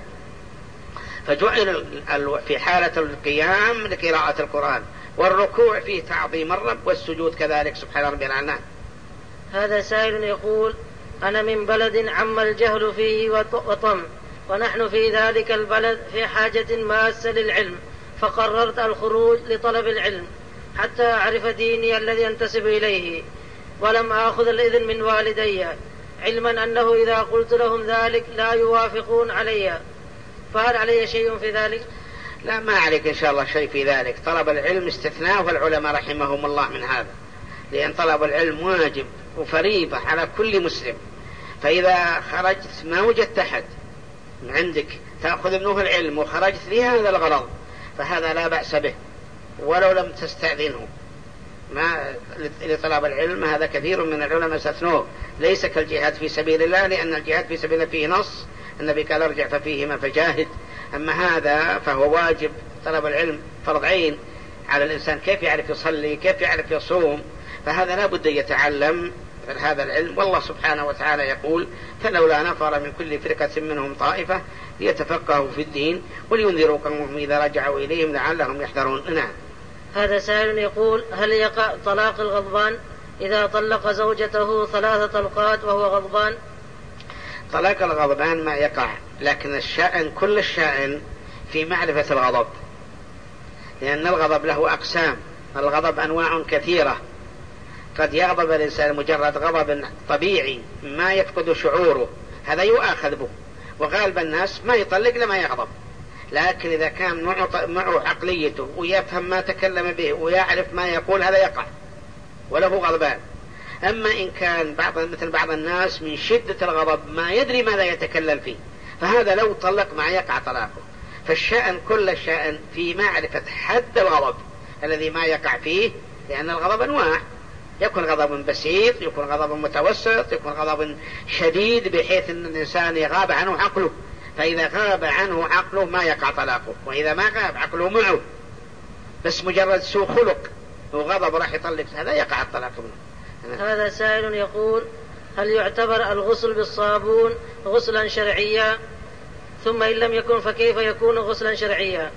فجعل في حالة القيام لقراءة القرآن، والركوع فيه تعظيم الرب، والسجود كذلك سبحان ربي الأعلى. هذا سائل يقول أنا من بلد عم الجهل فيه وطم، ونحن في ذلك البلد في حاجة ماسة للعلم، فقررت الخروج لطلب العلم حتى أعرف ديني الذي أنتسب إليه، ولم آخذ الإذن من والدي، علما أنه إذا قلت لهم ذلك لا يوافقون علي، فهل علي شيء في ذلك؟ لا ما عليك إن شاء الله شيء في ذلك. طلب العلم استثناء والعلماء رحمهم الله من هذا، لأن طلب العلم واجب وفريضة على كل مسلم. فإذا خرجت ما وجدت أحد عندك تأخذ منه العلم وخرجت لهذا الغرض فهذا لا بأس به ولو لم تستأذنه. ما لطلب العلم هذا كثير من العلماء استثنوه، ليس كالجهاد في سبيل الله، لأن الجهاد في سبيل الله فيه نص النبي قال ارجع ففيهما فجاهد. أما هذا فهو واجب. طلب العلم فرض عين على الإنسان، كيف يعرف يصلي، كيف يعرف يصوم، فهذا لا بد يتعلم هذا العلم. والله سبحانه وتعالى يقول فلولا نفر من كل فرقة منهم طائفة ليتفقهوا في الدين ولينذروا قومهم إذا رجعوا إليهم لعلهم يحذرون. نعم. هذا سائل يقول هل يقع طلاق الغضبان إذا طلق زوجته 3 طلقات وهو غضبان؟ طلاق الغضبان ما يقع، لكن الشأن كل الشأن في معرفة الغضب، لأن الغضب له أقسام. الغضب أنواع كثيرة، قد يغضب الإنسان مجرد غضب طبيعي ما يفقد شعوره، هذا يؤاخذ به، وغالب الناس ما يطلق لما يغضب. لكن إذا كان معه عقليته ويفهم ما تكلم به ويعرف ما يقول هذا يقع وله غضبان. أما إن كان مثل بعض الناس من شدة الغضب ما يدري ماذا يتكلم فيه، فهذا لو طلق ما يقع طلاقه. فالشأن كل الشأن في معرفة حد الغضب الذي ما يقع فيه، لأن الغضب أنواع، يكون غضب بسيط، يكون غضب متوسط، يكون غضب شديد بحيث أن الإنسان يغاب عنه عقله، فإذا غاب عنه عقله ما يقع طلاقه. وإذا ما غاب عقله معه بس مجرد سوء خلق وغضب راح يطلق هذا يقع الطلاق منه. هذا سائل يقول هل يعتبر الغسل بالصابون غسلا شرعيا؟ ثم إن لم يكن فكيف يكون غسلا شرعيا؟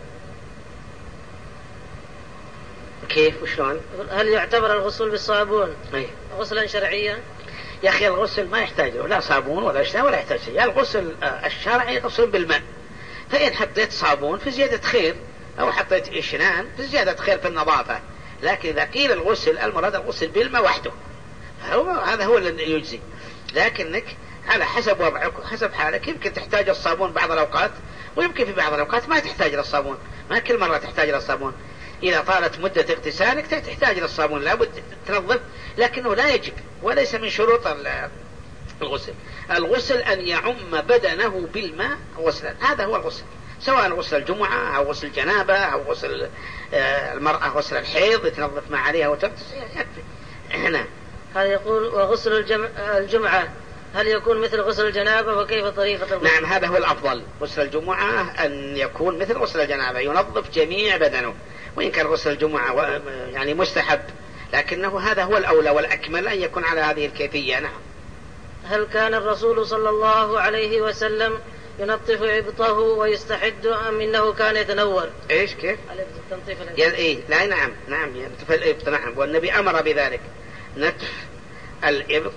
كيف وشلون؟ هل يعتبر الغسل بالصابون غسلا شرعيا؟ يا أخي الغسل ما يحتاج له لا صابون ولا شيء ولا يحتاج شيء. الغسل الشرعي غسل بالماء، فإن حطيت صابون في زيادة خير، أو حطيت إشنان في زيادة خير في النظافة. لكن إذا قيل الغسل المراد الغسل بالماء وحده هذا هو اللي يجزي. لكنك على حسب وضعك وحسب حالك، يمكن تحتاج الصابون بعض الأوقات، ويمكن في بعض الأوقات ما تحتاج للصابون، ما كل مرة تحتاج للصابون. إذا طالت مدة اغتسالك تحتاج للصابون لابد تنظف، لكنه لا يجب وليس من شروط الغسل. الغسل أن يعم بدنه بالماء غسلا، هذا هو الغسل، سواء غسل الجمعة أو غسل الجنابة أو غسل المرأة غسل الحيض تنظف ما عليها وتغتسل يكفي. هنا هذا يقول وغسل الجمعة هل يكون مثل غسل الجنابة وكيف طريقة الغسل؟ نعم هذا هو الأفضل. غسل الجمعة أن يكون مثل غسل الجنابة، ينظف جميع بدنه، وإن كان غسل الجمعة يعني مستحب، لكنه هذا هو الأولى والأكمل أن يكون على هذه الكيفية. نعم. هل كان الرسول صلى الله عليه وسلم ينظف إبطه ويستحد أم إنه كان يتنور؟ إيش كيف؟ إيه لا نعم ينتف الإبط. نعم والنبي أمر بذلك، نتف الإبط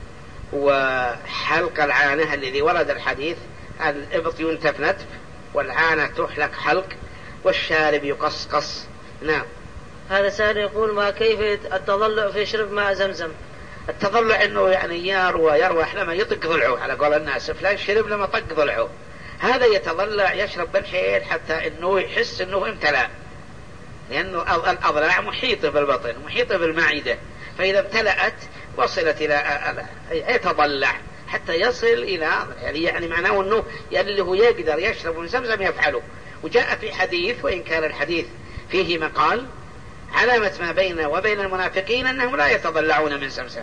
وحلق العانة الذي ورد الحديث الإبط ينتف نتف والعانة تحلق حلق والشارب يقصقص. نعم. هذا سائل يقول ما كيف التضلع في شرب ماء زمزم؟ التضلع انه يعني يروح لما يطق ضلعه على قول الناس، فلان شرب لما طق ضلعه، هذا يتضلع يشرب بالحيل حتى انه يحس انه امتلأ، لانه الاضلاع محيطه بالبطن محيطه بالمعدة، فاذا امتلأت وصلت الى يتضلع حتى يصل الى يعني معناه انه اللي هو يقدر يشرب من زمزم يفعله. وجاء في حديث وان كان الحديث فيه مقال علامة ما بين وبين المنافقين أنهم لا يتضلعون من زمزم،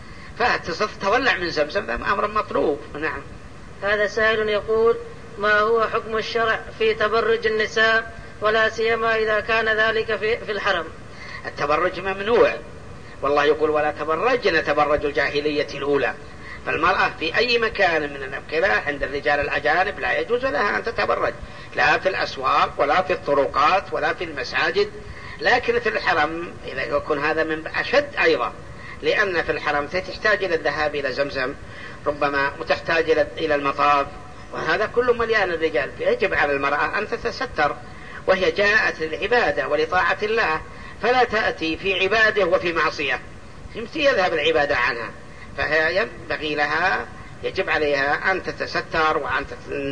فتتضلع من زمزم ده أمر مطلوب. نعم. هذا سائل يقول ما هو حكم الشرع في تبرج النساء ولا سيما إذا كان ذلك في الحرم؟ التبرج ممنوع، والله يقول ولا تبرجن تبرج الجاهلية الأولى، فالمرأة في أي مكان من الأمكنة عند الرجال الأجانب لا يجوز لها أن تتبرج، لا في الأسواق ولا في الطرقات ولا في المساجد، لكن في الحرم إذا يكون هذا من أشد أيضا، لأن في الحرم تحتاج إلى الذهاب إلى زمزم ربما وتحتاج إلى المطاف، وهذا كله مليان الرجال، يجب على المرأة أن تتستر، وهي جاءت للعبادة ولطاعة الله، فلا تأتي في عبادة وفي معصية يذهب العبادة عنها، فهي ينبغي لها يجب عليها أن تتستر وأن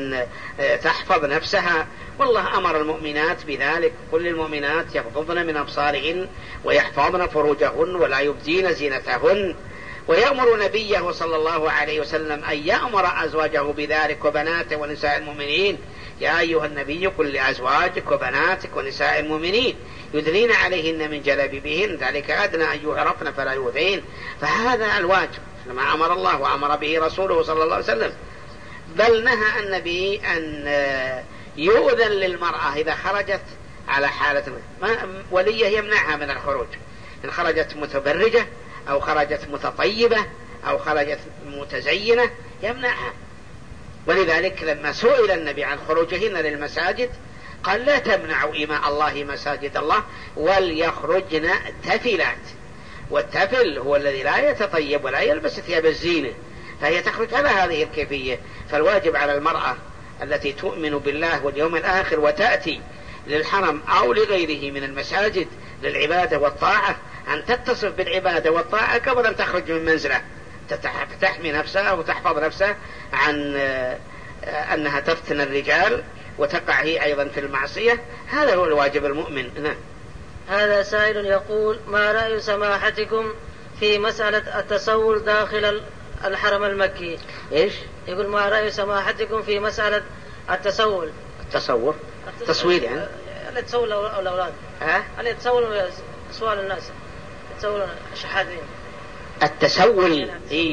تحفظ نفسها، والله أمر المؤمنات بذلك، كل المؤمنات يغضضن من أبصارهن ويحفظن فروجهن ولا يبدين زينتهن، ويأمر نبيه صلى الله عليه وسلم أن يأمر أزواجه بذلك وبناته ونساء المؤمنين، يا أيها النبي قل لأزواجك وبناتك ونساء المؤمنين يدنين عليهن من جلابيبهن ذلك أدنى أن يعرفن فلا يؤذين، فهذا الواجب ما أمر الله وأمر به رسوله صلى الله عليه وسلم. بل نهى النبي أن يؤذن للمرأة إذا خرجت على حالة وليه يمنعها من الخروج، إن خرجت متبرجة أو خرجت متطيبة أو خرجت متزينة يمنعها. ولذلك لما سئل النبي عن خروجهن للمساجد قال لا تمنعوا إماء الله مساجد الله وليخرجن تفلات، والتفل هو الذي لا يتطيب ولا يلبس ثياب الزينة، فهي تخرج على هذه الكيفية. فالواجب على المرأة التي تؤمن بالله واليوم الآخر وتأتي للحرم أو لغيره من المساجد للعبادة والطاعة أن تتصف بالعبادة والطاعة قبل أن تخرج من منزلها، تحمي نفسها وتحفظ نفسها عن أنها تفتن الرجال وتقع هي أيضا في المعصية، هذا هو الواجب المؤمن. هذا سائل يقول ما رأي سماحتكم في مسألة التسول داخل الحرم المكي؟ إيش؟ يقول ما رأي سماحتكم في مسألة التسول؟ التصور تصوير يعني اللي تسول الأولاد اللي تسول سؤال الناس تسولون شحاذين التسول.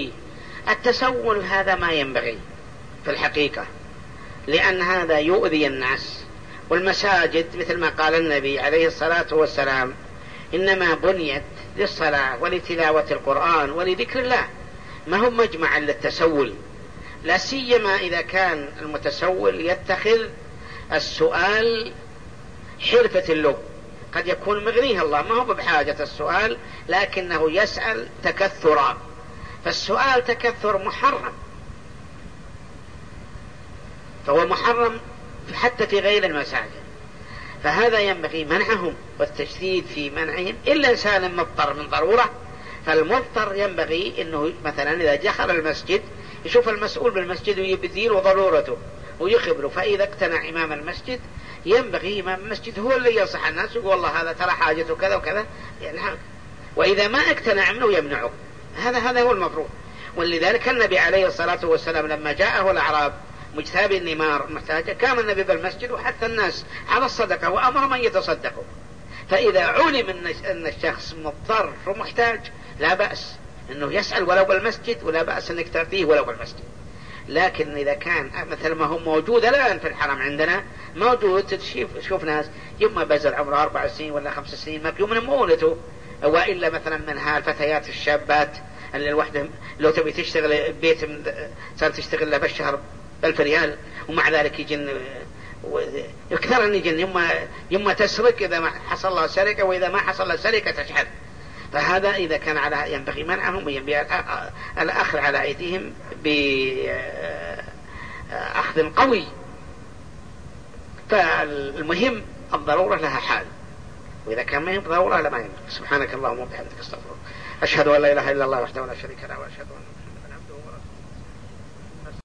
التسول هذا ما ينبغي في الحقيقة، لأن هذا يؤذي الناس، والمساجد مثل ما قال النبي عليه الصلاة والسلام إنما بنيت للصلاة ولتلاوة القرآن ولذكر الله، ما هم مجمع للتسول، لا سيما إذا كان المتسول يتخذ السؤال حرفة له، قد يكون مغنيه الله ما هو بحاجة السؤال لكنه يسأل تكثرا، فالسؤال تكثر محرم، فهو محرم حتى في غير المساجد، فهذا ينبغي منعهم والتشديد في منعهم إلا إنسان مضطر من ضرورة. فالمضطر ينبغي أنه مثلا إذا دخل المسجد يشوف المسؤول بالمسجد ويبديل ضرورته ويخبره، فإذا اقتنع إمام المسجد ينبغي إمام المسجد هو اللي ينصح الناس ويقول والله هذا ترى حاجته كذا وكذا يعني، وإذا ما اقتنع منه يمنعه، هذا هو المفروض. ولذلك النبي عليه الصلاة والسلام لما جاءه الأعراب مجتابي النمار محتاجة كان النبي بالمسجد وحث الناس على الصدقة وأمر من يتصدقوا، فإذا علم أن الشخص مضطر ومحتاج لا بأس أنه يسأل ولو بالمسجد ولا بأس أنك تعطيه ولو بالمسجد. لكن إذا كان مثل ما هو موجود الآن في الحرم عندنا موجود، تشوف ناس يما بزل عمره 4 سنين ولا 5 سنين ما يوم من مولته، وإلا مثلا منها الفتيات الشابات اللي الوحدة لو تبي تشتغل بيت صار تشتغل له بالشهر ب1000 ريال، ومع ذلك يجن يكثر أن يجن يما تسرق إذا ما حصل الله سرقة، وإذا ما حصل الله سرقة تشحذ. فهذا إذا كان على ينبغي منعهم وينبغي الأخذ على أيديهم بأخذ قوي. فالمهم الضرورة لها حال، وإذا كان ما هي ضرورة لما ينبغي. سبحانك اللهم وبحمدك استغفرك، أشهد أن لا إله إلا الله وحده لا شريك له وأشهد أن